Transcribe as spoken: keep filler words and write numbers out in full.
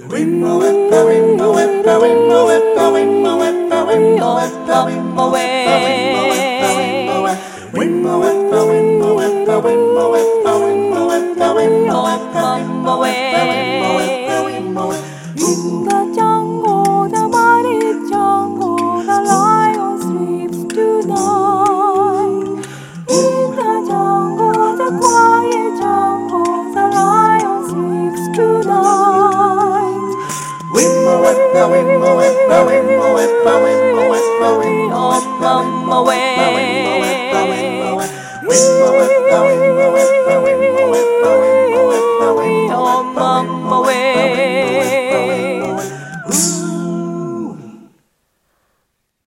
the jungle, the mighty jungle, the lion sleeps tonight. In the jungle, the quiet jungle, the lion sleeps tonight. Whimma whippa, whimma whippa, whimma whippa, whimma whippa, whimma whippa, whimma whippa, whimma whippa, whimma whippa, whimma whippa, whimma whippa.